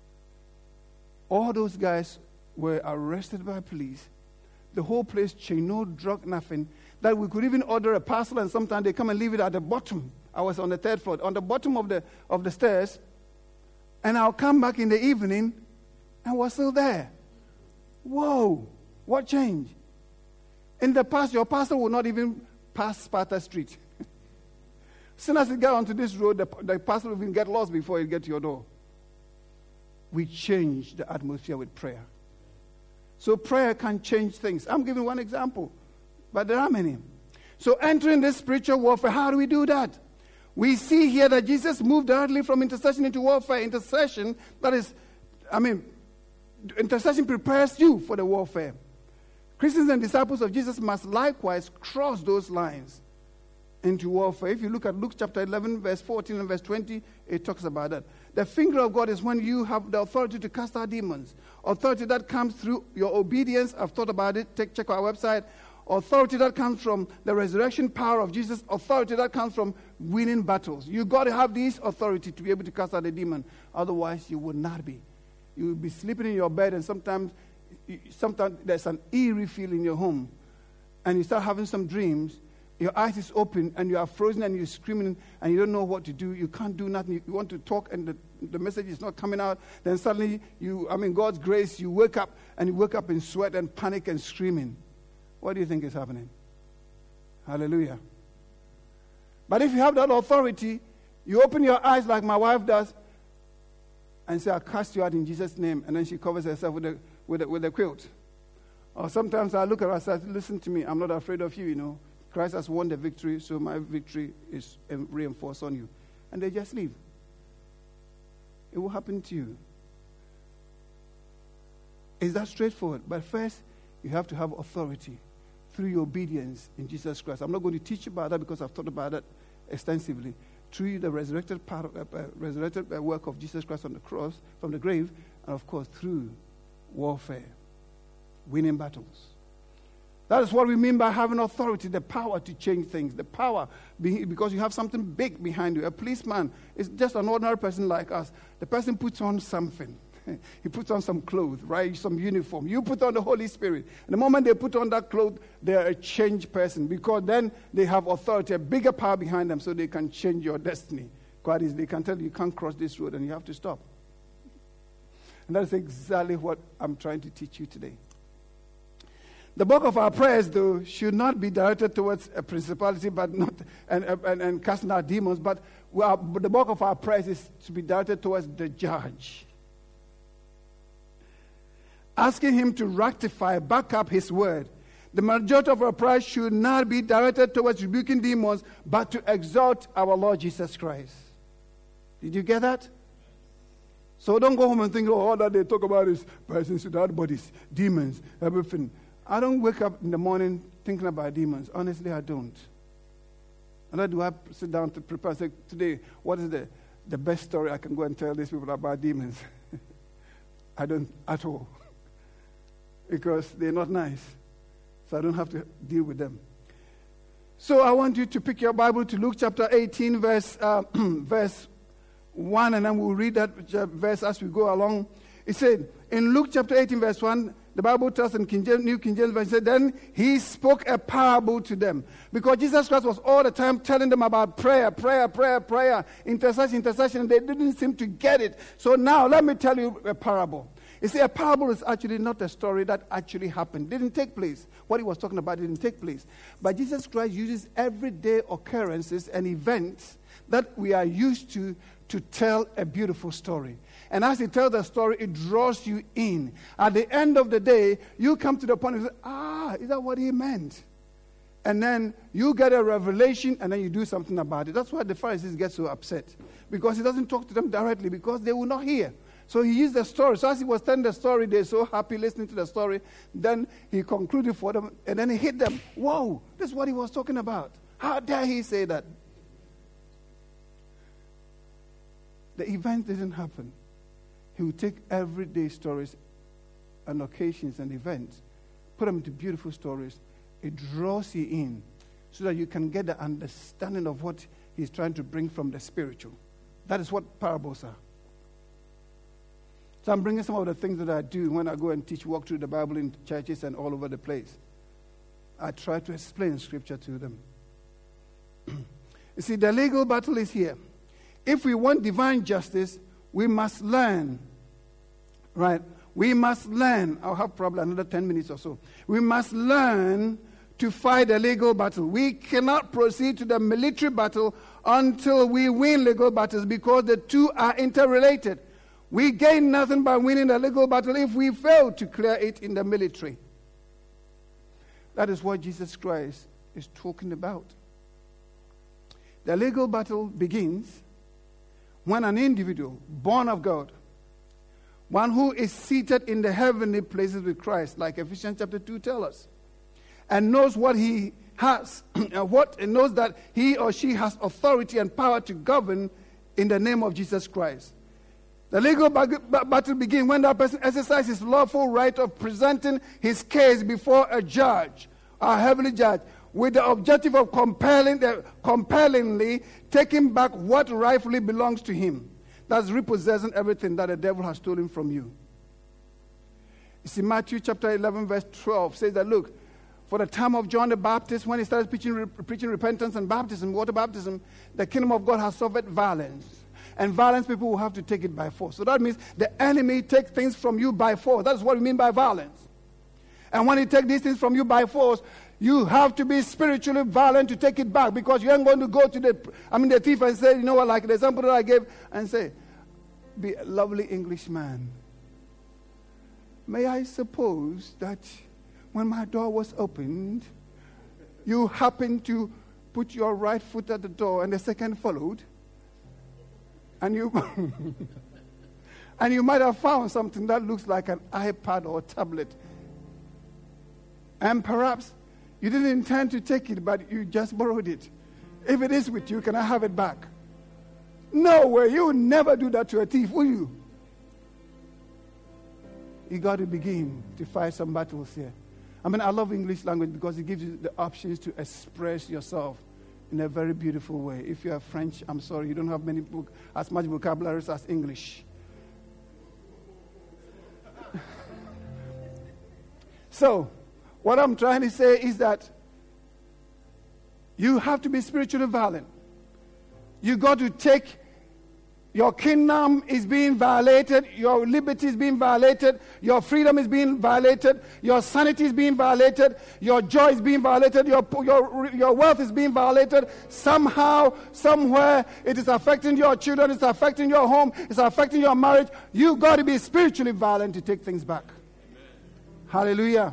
all those guys were arrested by police. The whole place changed, no drug, nothing. That we could even order a parcel, and sometimes they come and leave it at the bottom. I was on the third floor, on the bottom of the of the stairs. And I'll come back in the evening, and we're still there. Whoa, what changed? In the past, your pastor would not even pass Sparta Street. As soon as you get onto this road, the, the pastor will even get lost before you get to your door. We change the atmosphere with prayer. So prayer can change things. I'm giving one example, but there are many. So entering this spiritual warfare, how do we do that? We see here that Jesus moved directly from intercession into warfare. Intercession, that is, I mean, intercession prepares you for the warfare. Christians and disciples of Jesus must likewise cross those lines into warfare. If you look at Luke chapter eleven, verse fourteen and verse twenty, it talks about that. The finger of God is when you have the authority to cast out demons. Authority that comes through your obedience. I've thought about it. Take, check our website. Authority that comes from the resurrection power of Jesus. Authority that comes from winning battles. You've got to have this authority to be able to cast out a demon. Otherwise, you would not be. You will be sleeping in your bed, and sometimes Sometimes there's an eerie feel in your home, and you start having some dreams. Your eyes is open, and you are frozen, and you're screaming, and you don't know what to do. You can't do nothing. You want to talk, and the, the message is not coming out. Then suddenly, you, I mean, God's grace, you wake up, and you wake up in sweat and panic and screaming. What do you think is happening? Hallelujah. But if you have that authority, you open your eyes like my wife does, and say, I'll cast you out in Jesus' name, and then she covers herself with a With a, with a quilt. Or sometimes I look at her and say, listen to me, I'm not afraid of you, you know. Christ has won the victory, so my victory is reinforced on you. And they just leave. It will happen to you. It's that straightforward. But first, you have to have authority through your obedience in Jesus Christ. I'm not going to teach about that because I've thought about that extensively. Through the resurrected part of, uh, resurrected work of Jesus Christ on the cross, from the grave, and of course through warfare, winning battles. That is what we mean by having authority, the power to change things, the power be, because you have something big behind you. A policeman is just an ordinary person like us. The person puts on something. He puts on some clothes, right? Some uniform. You put on the Holy Spirit. And the moment they put on that cloth, they're a changed person because then they have authority, a bigger power behind them so they can change your destiny. Quite easily. They can tell you, you can't cross this road and you have to stop. And that's exactly what I'm trying to teach you today. The bulk of our prayers, though, should not be directed towards a principality, but not and, and, and casting out demons. But we are, the bulk of our prayers is to be directed towards the judge, asking him to rectify, back up his word. The majority of our prayers should not be directed towards rebuking demons, but to exalt our Lord Jesus Christ. Did you get that? So don't go home and think, oh, all that they talk about is persons without bodies, demons, everything. I don't wake up in the morning thinking about demons. Honestly, I don't. And then do I sit down to prepare and say, today, what is the, the best story I can go and tell these people about demons? I don't at all. Because they're not nice. So I don't have to deal with them. So I want you to pick your Bible to Luke chapter eighteen, verse, uh, verse one, and then we'll read that verse as we go along. It said, in Luke chapter eighteen, verse one, the Bible tells in King James, New King James Version, said, then he spoke a parable to them. Because Jesus Christ was all the time telling them about prayer, prayer, prayer, prayer, intercession, intercession, and they didn't seem to get it. So now, let me tell you a parable. You see, a parable is actually not a story that actually happened. Didn't take place. What he was talking about didn't take place. But Jesus Christ uses everyday occurrences and events that we are used to to tell a beautiful story. And as he tells the story, it draws you in. At the end of the day, you come to the point and say, ah, is that what he meant? And then you get a revelation and then you do something about it. That's why the Pharisees get so upset. Because he doesn't talk to them directly because they will not hear. So he used the story. So as he was telling the story, they're so happy listening to the story. Then he concluded for them, and then he hit them. Whoa, this is what he was talking about. How dare he say that? The event didn't happen. He would take everyday stories and occasions and events, put them into beautiful stories. It draws you in so that you can get the understanding of what he's trying to bring from the spiritual. That is what parables are. So I'm bringing some of the things that I do when I go and teach, walk through the Bible in churches and all over the place. I try to explain Scripture to them. You see, the legal battle is here. If we want divine justice, we must learn, right? We must learn. I'll have probably another ten minutes or so. We must learn to fight a legal battle. We cannot proceed to the military battle until we win legal battles because the two are interrelated. We gain nothing by winning the legal battle if we fail to clear it in the military. That is what Jesus Christ is talking about. The legal battle begins when an individual, born of God, one who is seated in the heavenly places with Christ, like Ephesians chapter two tells us, and knows what he has, what and knows that he or she has authority and power to govern in the name of Jesus Christ. The legal battle begins when that person exercises his lawful right of presenting his case before a judge, a heavenly judge, with the objective of compelling, uh, compellingly taking back what rightfully belongs to him. That's repossessing everything that the devil has stolen from you. You see, Matthew chapter eleven, verse twelve says that, look, for the time of John the Baptist, when he started preaching, re- preaching repentance and baptism, water baptism, the kingdom of God has suffered violence. And violence, people will have to take it by force. So that means the enemy takes things from you by force. That's what we mean by violence. And when he takes these things from you by force, you have to be spiritually violent to take it back, because you ain't going to go to the, I mean, the thief and say, you know what, like the example that I gave, and say, be a lovely Englishman. May I suppose that when my door was opened, you happened to put your right foot at the door and the second followed? And you and you might have found something that looks like an iPad or tablet. And perhaps you didn't intend to take it, but you just borrowed it. If it is with you, can I have it back? No way. You will never do that to a thief, will you? You got to begin to fight some battles here. I mean, I love English language because it gives you the options to express yourself in a very beautiful way. If you are French, I'm sorry, you don't have many book, as much vocabulary as English. So, what I'm trying to say is that you have to be spiritually violent. You got to take, your kingdom is being violated, your liberty is being violated, your freedom is being violated, your sanity is being violated, your joy is being violated, your, your, your wealth is being violated. Somehow, somewhere, it is affecting your children, it's affecting your home, it's affecting your marriage. You got to be spiritually violent to take things back. Amen. Hallelujah.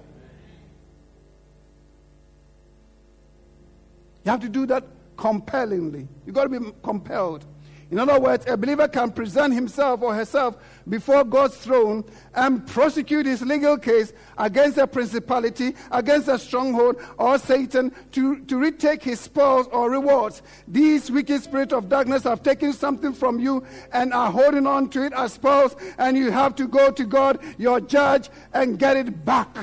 You have to do that compellingly. You got to be compelled. In other words, a believer can present himself or herself before God's throne and prosecute his legal case against a principality, against a stronghold, or Satan to, to retake his spoils or rewards. These wicked spirits of darkness have taken something from you and are holding on to it as spoils, and you have to go to God, your judge, and get it back.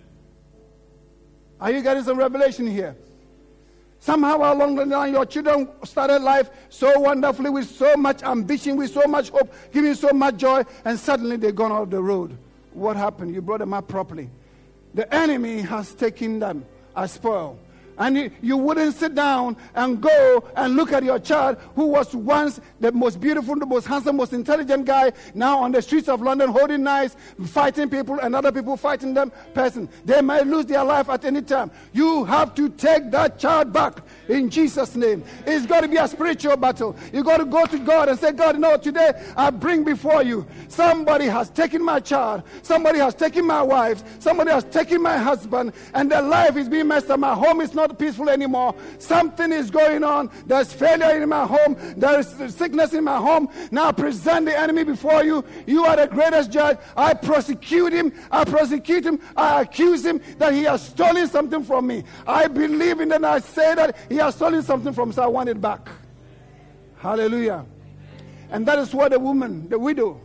Are you getting some revelation here? Somehow along the line, your children started life so wonderfully, with so much ambition, with so much hope, giving so much joy, and suddenly they've gone off the road. What happened? You brought them up properly. The enemy has taken them as spoil. And you, you wouldn't sit down and go and look at your child who was once the most beautiful, the most handsome, most intelligent guy, now on the streets of London holding knives, fighting people, and other people fighting them person. They might lose their life at any time. You have to take that child back in Jesus' name. It's got to be a spiritual battle. You got to go to God and say, God, no, today I bring before you. Somebody has taken my child. Somebody has taken my wife. Somebody has taken my husband, and their life is being messed up. My home is not peaceful anymore. Something is going on. There's failure in my home. There is sickness in my home. Now present the enemy before you. You are the greatest judge. I prosecute him. I prosecute him. I accuse him that he has stolen something from me. I believe in that. I say that he has stolen something from me, so I want it back. Hallelujah. And that is what the woman, the widow,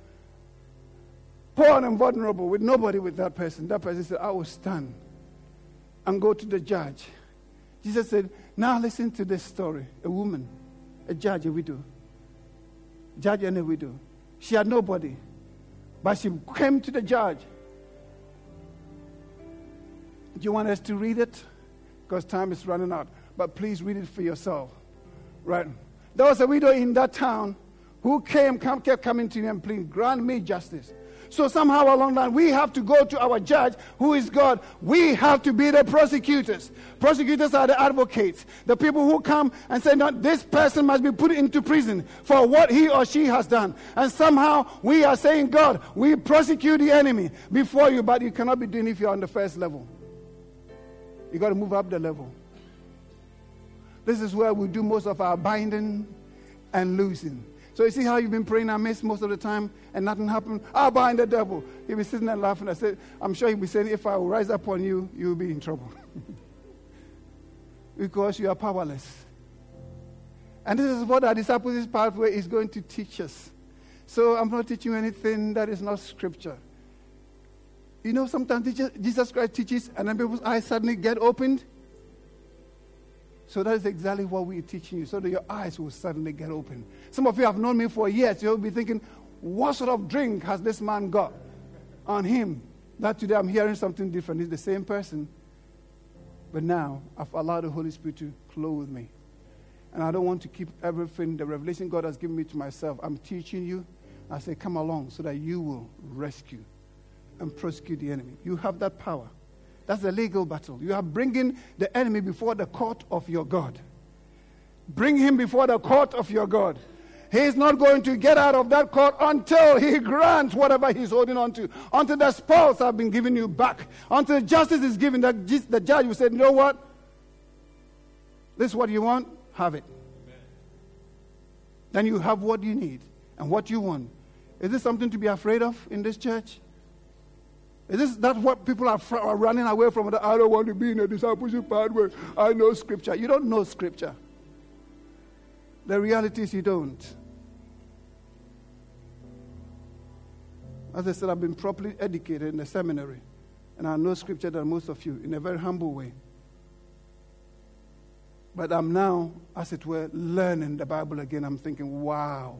poor and vulnerable, with nobody with that person. That person said, I will stand and go to the judge. Jesus said, now listen to this story. A woman, a judge, a widow. Judge and a widow. She had nobody, but she came to the judge. Do you want us to read it? Because time is running out. But please read it for yourself. Right? There was a widow in that town who came, kept coming to him and pleading, grant me justice. So somehow along the line, we have to go to our judge, who is God. We have to be the prosecutors. Prosecutors are the advocates, the people who come and say, no, this person must be put into prison for what he or she has done. And somehow we are saying, God, we prosecute the enemy before you, but you cannot be doing it if you're on the first level. You got to move up the level. This is where we do most of our binding and loosing. So you see how you've been praying amiss most of the time and nothing happened? I'll bind the devil. He'll be sitting there laughing. I said, I'm sure he'll be saying, if I will rise up on you, you'll be in trouble. Because you are powerless. And this is what our disciples' pathway is going to teach us. So I'm not teaching you anything that is not scripture. You know, sometimes Jesus Christ teaches and then people's eyes suddenly get opened. So that is exactly what we're teaching you, so that your eyes will suddenly get open. Some of you have known me for years. You'll be thinking, what sort of drink has this man got on him? That today I'm hearing something different. He's the same person. But now I've allowed the Holy Spirit to clothe me. And I don't want to keep everything, the revelation God has given me to myself. I'm teaching you. I say, come along so that you will rescue and prosecute the enemy. You have that power. That's a legal battle. You are bringing the enemy before the court of your God. Bring him before the court of your God. He is not going to get out of that court until he grants whatever he's holding on to, until the spoils have been given you back, until justice is given. The, the judge will say, you know what? This is what you want, have it. Amen. Then you have what you need and what you want. Is this something to be afraid of in this church? Is this that's what people are, fr- are running away from? I don't want to be in a discipleship pathway. I know scripture. You don't know scripture. The reality is you don't. As I said, I've been properly educated in the seminary. And I know scripture than most of you in a very humble way. But I'm now, as it were, learning the Bible again. I'm thinking, wow.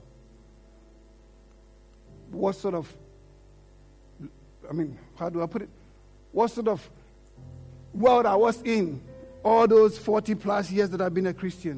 What sort of I mean, how do I put it? What sort of world I was in all those forty plus years that I've been a Christian.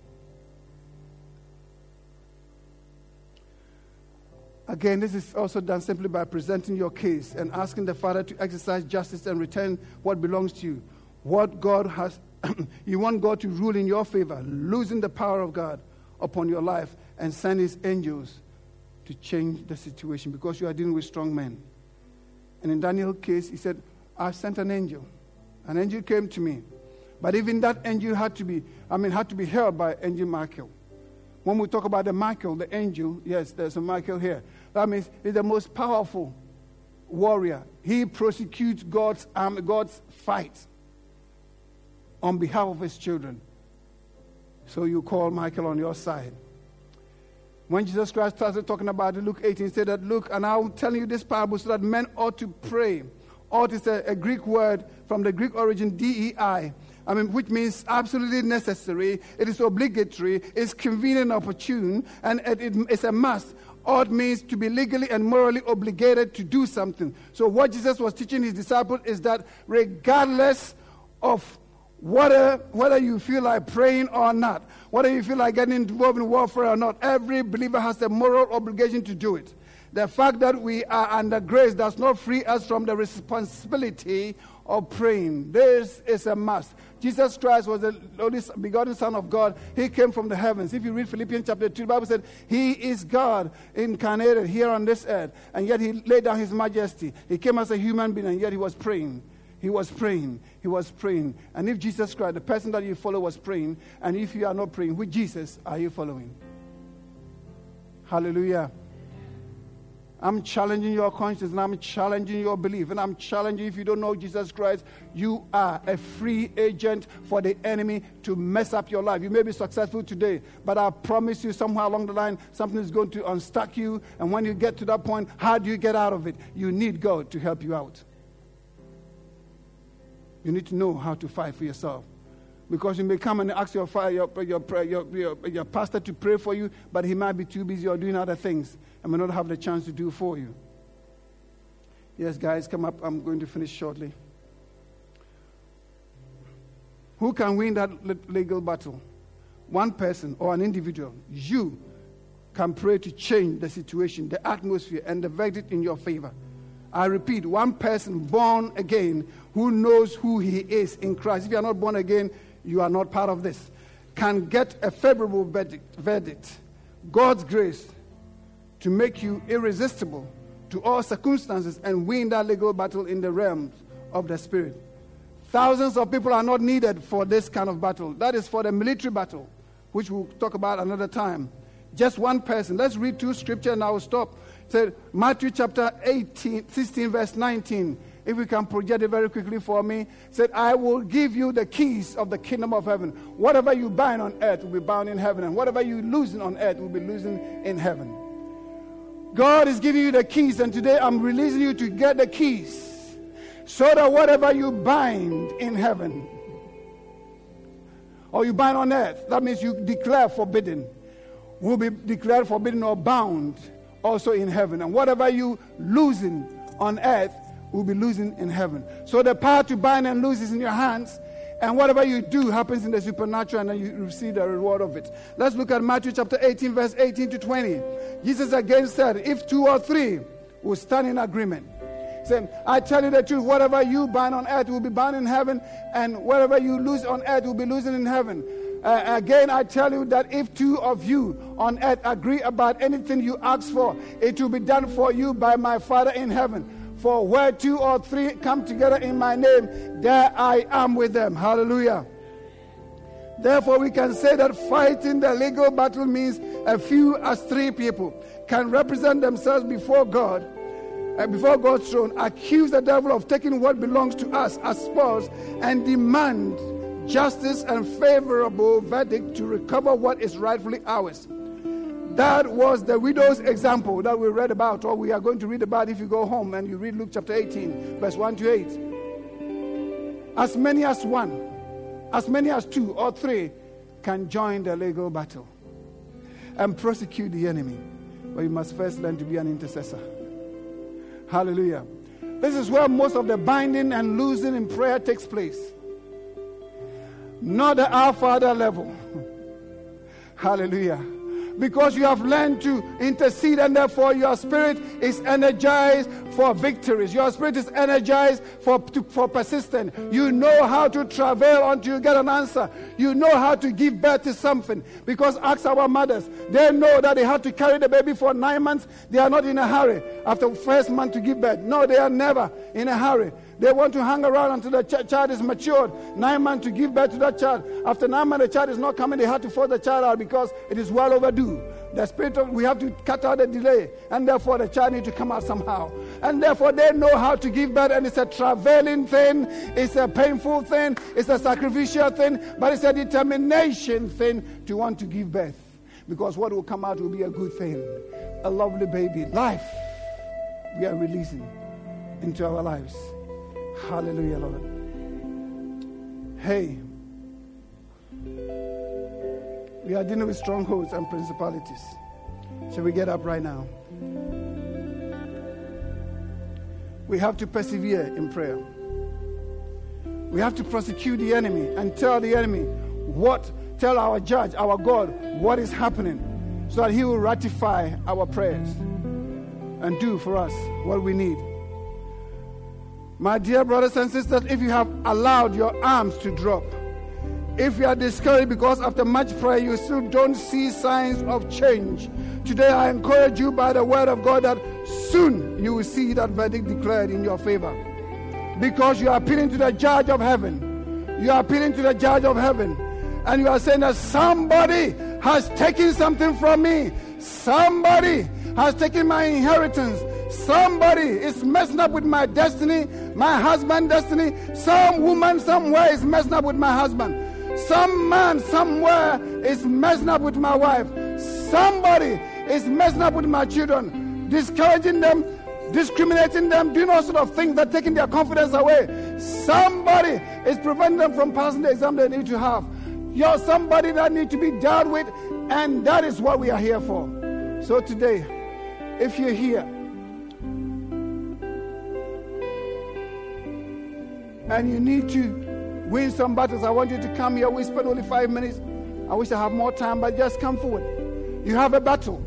Again, this is also done simply by presenting your case and asking the Father to exercise justice and return what belongs to you. What God has, you want God to rule in your favor, losing the power of God upon your life and send his angels to change the situation because you are dealing with strong men. And in Daniel's case, he said, I sent an angel. An angel came to me. But even that angel had to be, I mean, had to be held by Angel Michael. When we talk about the Michael, the angel, yes, there's a Michael here. That means he's the most powerful warrior. He prosecutes God's um, God's fight on behalf of his children. So you call Michael on your side. When Jesus Christ started talking about it, Luke eighteen, he said that, look, and I'm telling you this parable so that men ought to pray. Ought is a, a Greek word from the Greek origin, D E I. I mean, which means absolutely necessary. It is obligatory. It's convenient, opportune, and it, it, it's a must. Ought means to be legally and morally obligated to do something. So what Jesus was teaching his disciples is that regardless of whether, whether you feel like praying or not, whether you feel like getting involved in warfare or not, every believer has a moral obligation to do it. The fact that we are under grace does not free us from the responsibility of praying. This is a must. Jesus Christ was the only begotten Son of God. He came from the heavens. If you read Philippians chapter two, the Bible said, he is God incarnated here on this earth, and yet he laid down his majesty. He came as a human being, and yet he was praying. He was praying. He was praying. And if Jesus Christ, the person that you follow, was praying, and if you are not praying, which Jesus are you following? Hallelujah. I'm challenging your conscience, and I'm challenging your belief, and I'm challenging, if you don't know Jesus Christ, you are a free agent for the enemy to mess up your life. You may be successful today, but I promise you somewhere along the line, something is going to unstuck you, and when you get to that point, how do you get out of it? You need God to help you out. You need to know how to fight for yourself. Because you may come and ask your, your, your, your, your, your pastor to pray for you, but he might be too busy or doing other things and may not have the chance to do for you. Yes, guys, come up. I'm going to finish shortly. Who can win that legal battle? One person or an individual. You can pray to change the situation, the atmosphere, and the verdict in your favor. I repeat, one person born again who knows who he is in Christ. If you are not born again, you are not part of this, can get a favorable verdict, verdict, God's grace to make you irresistible to all circumstances and win that legal battle in the realms of the Spirit. Thousands of people are not needed for this kind of battle. That is for the military battle, which we'll talk about another time. Just one person. Let's read two scriptures and I will stop. It said Matthew chapter eighteen, sixteen, verse nineteen. If we can project it very quickly for me, said, I will give you the keys of the kingdom of heaven. Whatever you bind on earth will be bound in heaven, and whatever you loosen on earth will be loosened in heaven. God is giving you the keys, and today I'm releasing you to get the keys, so that whatever you bind in heaven, or you bind on earth, that means you declare forbidden, will be declared forbidden or bound also in heaven. And whatever you loosen on earth will be losing in heaven. So the power to bind and loose is in your hands, and whatever you do happens in the supernatural, and then you receive the reward of it. Let's look at Matthew chapter eighteen, verse eighteen to twenty. Jesus again said, if two or three will stand in agreement, saying, I tell you the truth, whatever you bind on earth will be bound in heaven, and whatever you loose on earth will be loosened in heaven. Uh, again, I tell you that if two of you on earth agree about anything you ask for, it will be done for you by my Father in heaven. For where two or three come together in my name, there I am with them. Hallelujah. Therefore, we can say that fighting the legal battle means a few as three people can represent themselves before God, uh, before God's throne, accuse the devil of taking what belongs to us as spoils, and demand justice and favorable verdict to recover what is rightfully ours. That was the widow's example that we read about, or we are going to read about if you go home and you read Luke chapter eighteen, verse one to eight. As many as one, as many as two or three can join the legal battle and prosecute the enemy. But you must first learn to be an intercessor. Hallelujah. This is where most of the binding and loosing in prayer takes place. Not the Our Father level. Hallelujah. Because you have learned to intercede, and therefore your spirit is energized for victories. Your spirit is energized for, to, for persistence. You know how to travail until you get an answer. You know how to give birth to something. Because ask our mothers, they know that they have to carry the baby for nine months. They are not in a hurry after the first month to give birth. No, they are never in a hurry. They want to hang around until the ch- child is matured. Nine months to give birth to that child. After nine months, the child is not coming. They have to force the child out because it is well overdue. The spirit of, we have to cut out the delay. And therefore, the child needs to come out somehow. And therefore, they know how to give birth. And it's a travailing thing. It's a painful thing. It's a sacrificial thing. But it's a determination thing to want to give birth. Because what will come out will be a good thing. A lovely baby. Life. We are releasing into our lives. Hallelujah, Lord. Hey. We are dealing with strongholds and principalities. Shall we get up right now? We have to persevere in prayer. We have to prosecute the enemy and tell the enemy what, tell our judge, our God, what is happening, so that he will ratify our prayers and do for us what we need. My dear brothers and sisters, if you have allowed your arms to drop, if you are discouraged because after much prayer you still don't see signs of change, today I encourage you by the word of God that soon you will see that verdict declared in your favor. Because you are appealing to the judge of heaven. You are appealing to the judge of heaven. And you are saying that somebody has taken something from me. Somebody has taken my inheritance. Somebody is messing up with my destiny, my husband's destiny. Some woman somewhere is messing up with my husband. Some man somewhere is messing up with my wife. Somebody is messing up with my children, discouraging them, discriminating them, doing all sorts of things that are taking their confidence away. Somebody is preventing them from passing the exam they need to have. You're somebody that needs to be dealt with, and that is what we are here for. So today, if you're here and you need to win some battles, I want you to come here. We spend only five minutes. I wish I have more time, but just come forward. You have a battle.